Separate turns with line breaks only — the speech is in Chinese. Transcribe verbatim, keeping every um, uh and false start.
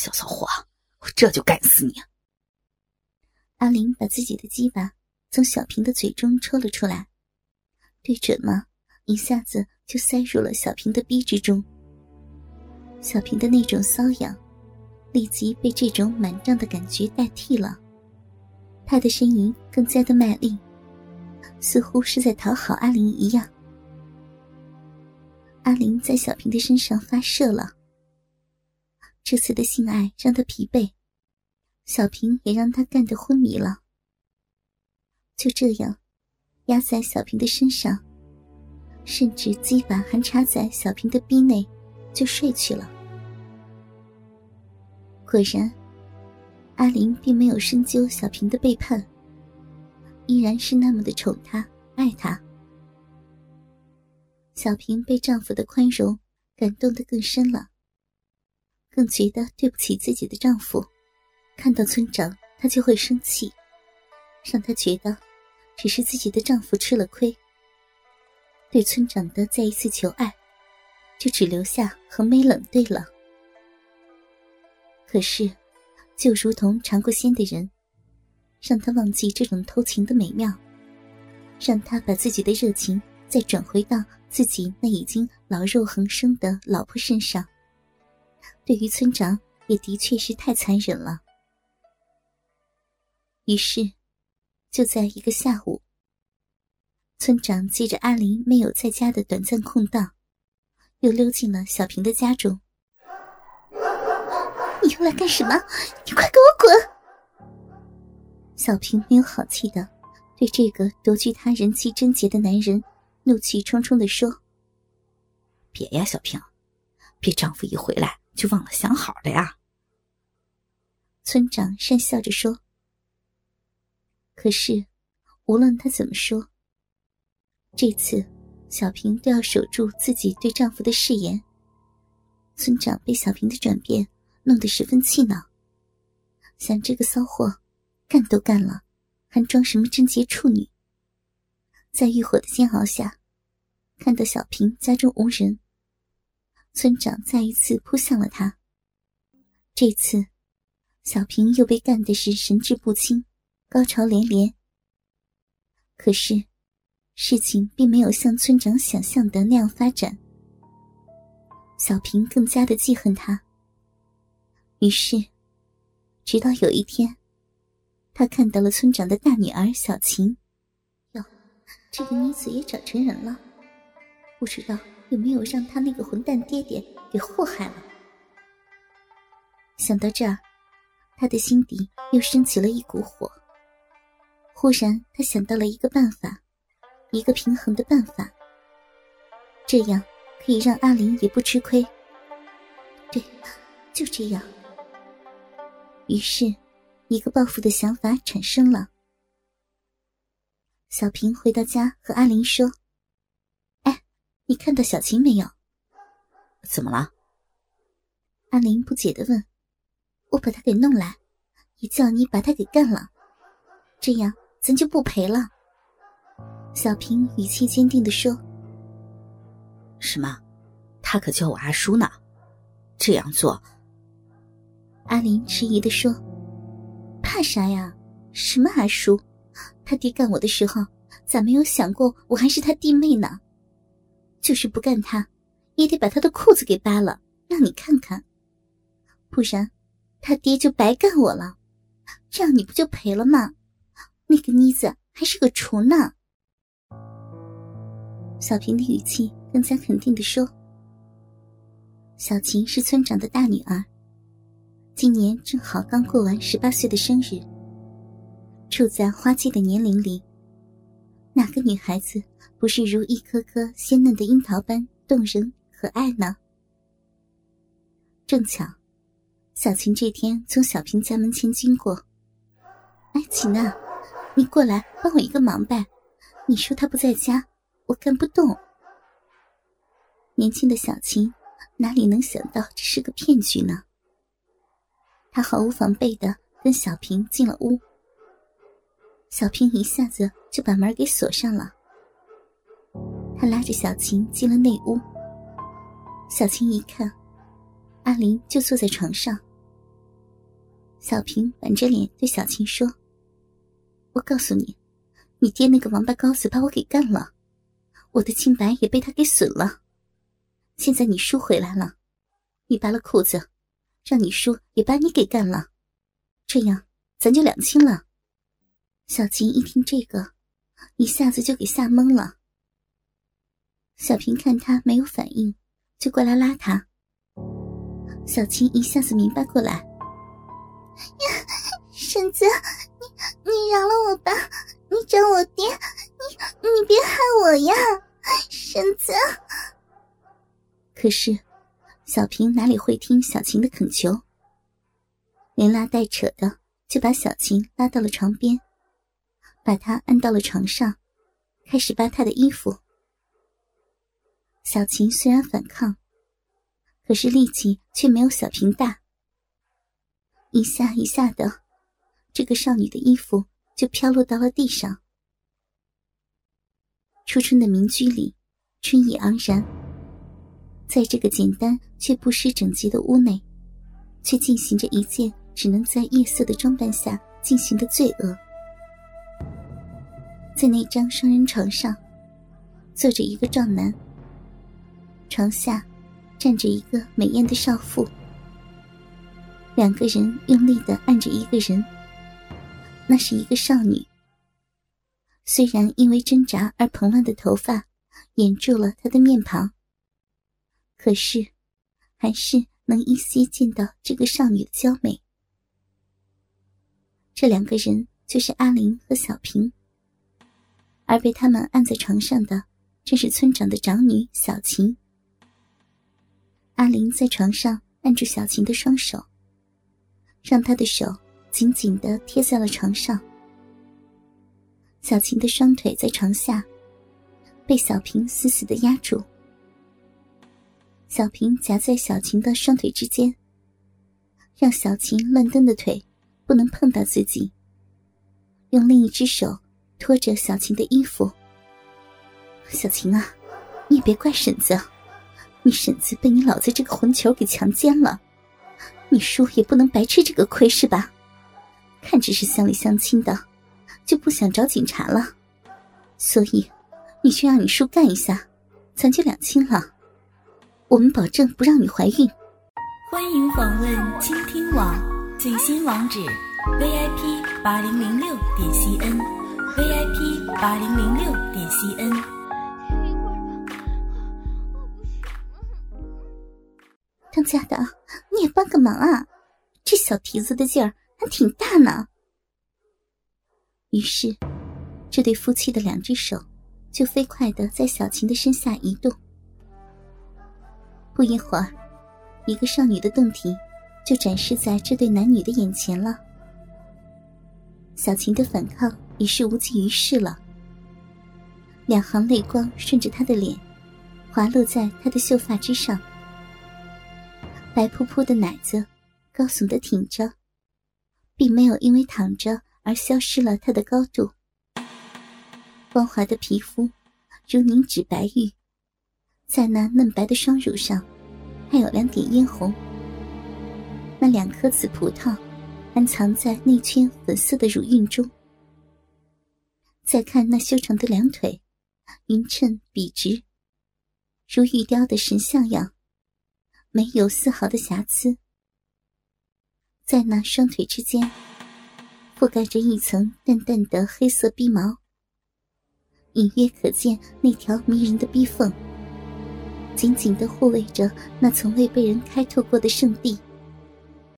小骚货，我这就干死你！
阿玲把自己的鸡巴从小平的嘴中抽了出来，对准了，一下子就塞入了小平的逼之中。小平的那种瘙痒立即被这种满胀的感觉代替了，他的呻吟更加的卖力，似乎是在讨好阿玲一样。阿玲在小平的身上发射了，这次的性爱让他疲惫，小平也让他干得昏迷了。就这样压在小平的身上，甚至鸡巴还插在小平的逼内，就睡去了。果然，阿玲并没有深究小平的背叛，依然是那么的宠他爱他。小平被丈夫的宽容感动得更深了，更觉得对不起自己的丈夫，看到村长她就会生气，让她觉得只是自己的丈夫吃了亏，对村长的再一次求爱就只留下横眉冷对了。可是就如同尝过鲜的人，让她忘记这种偷情的美妙，让她把自己的热情再转回到自己那已经老肉横生的老婆身上，对于村长也的确是太残忍了。于是就在一个下午，村长借着阿玲没有在家的短暂空档，又溜进了小平的家中。你又来干什么？你快给我滚！小平没有好气的对这个夺去他人妻贞洁的男人怒气冲冲地说：
别呀，小平，别丈夫一回来就忘了想好了呀。
村长讪笑着说。可是无论他怎么说，这次小平都要守住自己对丈夫的誓言。村长被小平的转变弄得十分气恼，想这个骚货干都干了，还装什么贞洁处女。在欲火的煎熬下，看到小平家中无人，村长再一次扑向了他。这次小平又被干的是神志不清，高潮连连。可是事情并没有像村长想象的那样发展，小平更加的记恨他。于是直到有一天，他看到了村长的大女儿小琴。哟，这个妮子也长成人了，不知道有没有让他那个混蛋爹爹给祸害了。想到这儿，他的心底又升起了一股火。忽然他想到了一个办法，一个平衡的办法，这样可以让阿玲也不吃亏。对，就这样。于是一个报复的想法产生了。小平回到家和阿玲说：哎，你看到小琴没有？
怎么了？
阿玲不解地问。我把她给弄来，也叫你把她给干了，这样咱就不赔了。小平语气坚定地说。
什么？他可叫我阿叔呢，这样做。
阿玲迟疑地说。怕啥呀？什么阿叔？他爹干我的时候咋没有想过我还是他弟妹呢？就是不干他也得把他的裤子给扒了，让你看看，不然他爹就白干我了，这样你不就赔了吗？那个妮子还是个雏呢。小平的语气更加肯定地说。小琴是村长的大女儿，今年正好刚过完十八岁的生日，处在花季的年龄里，哪个女孩子不是如一颗颗鲜嫩的樱桃般动人可爱呢？正巧小琴这天从小平家门前经过。哎，琴啊，你过来帮我一个忙呗，你说她不在家，我干不动。年轻的小琴哪里能想到这是个骗局呢？她毫无防备地跟小平进了屋。小平一下子就把门给锁上了。他拉着小琴进了内屋。小琴一看，阿玲就坐在床上， 小平板着脸对小琴说：“我告诉你，你爹那个王八羔子把我给干了，我的清白也被他给损了。现在你叔回来了，你扒了裤子，让你叔也把你给干了，这样咱就两清了。”小琴一听这个，一下子就给吓懵了。小平看他没有反应，就过来拉他。小琴一下子明白过来：“呀，婶子，你你饶了我吧，你找我爹，你你别害我呀，婶子。”可是小平哪里会听小琴的恳求，连拉带扯的就把小琴拉到了床边，把她按到了床上，开始扒她的衣服。小琴虽然反抗，可是力气却没有小平大，一下一下的，这个少女的衣服就飘落到了地上。初春的民居里，春意盎然，在这个简单却不失整洁的屋内，却进行着一件只能在夜色的装扮下进行的罪恶。在那张双人床上，坐着一个壮男，床下站着一个美艳的少妇，两个人用力地按着一个人，那是一个少女。虽然因为挣扎而蓬乱的头发掩住了她的面庞，可是还是能依稀见到这个少女的娇美。这两个人就是阿玲和小平，而被他们按在床上的正是村长的长女小琴。阿玲在床上按住小琴的双手，让她的手紧紧地贴在了床上。小琴的双腿在床下被小平死死地压住，小平夹在小琴的双腿之间，让小琴乱蹬的腿不能碰到自己，用另一只手拖着小琴的衣服。小琴啊，你也别怪婶子，你婶子被你老子这个混球给强奸了，你叔也不能白吃这个亏是吧？看着是乡里乡亲的，就不想找警察了，所以你去让你叔干一下，咱就两清了，我们保证不让你怀孕。
欢迎访问倾听网最新网址 V I P 八零零六点 C N V I P 八零零六点 C N。
当家的，你也帮个忙啊，这小蹄子的劲儿还挺大呢。于是这对夫妻的两只手就飞快地在小琴的身下移动。不一会儿，一个少女的胴体就展示在这对男女的眼前了。小琴的反抗已是无济于事了，两行泪光顺着她的脸滑落在她的秀发之上，白扑扑的奶子高耸地挺着，并没有因为躺着而消失了她的高度。光滑的皮肤如凝脂白玉，在那嫩白的双乳上还有两点嫣红，那两颗紫葡萄还藏在那圈粉色的乳晕中。再看那修长的两腿，匀称笔直，如玉雕的神像样，没有丝毫的瑕疵。在那双腿之间覆盖着一层淡淡的黑色逼毛，隐约可见那条迷人的逼缝，紧紧地护卫着那从未被人开拓过的圣地。